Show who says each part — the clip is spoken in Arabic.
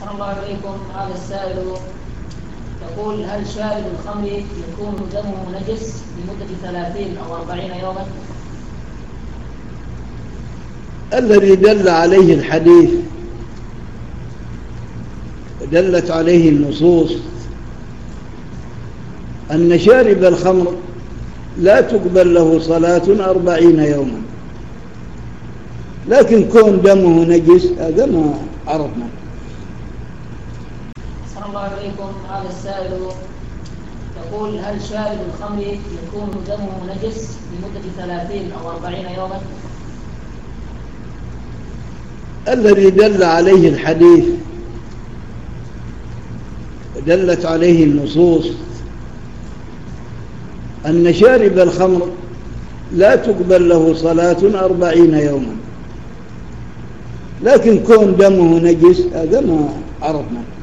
Speaker 1: أحسن الله إليكم. هذا السائل يقول: هل شارب الخمر يكون دمه نجس لمدة 30 أو 40 يوما؟
Speaker 2: الذي دل عليه الحديث ودلت عليه النصوص أن شارب الخمر لا تقبل له صلاة 40 يوما، لكن كون دمه نجس هذا ما عرفنا.
Speaker 1: أحسن الله إليكم. هذا السائل يقول: هل شارب الخمر يكون دمه نجس لمدة 30 أو 40 يوما؟
Speaker 2: الذي دل عليه الحديث ودلت عليه النصوص أن شارب الخمر لا تقبل له صلاة 40 يوما، لكن كون دمه نجس هذا ما عرفنا.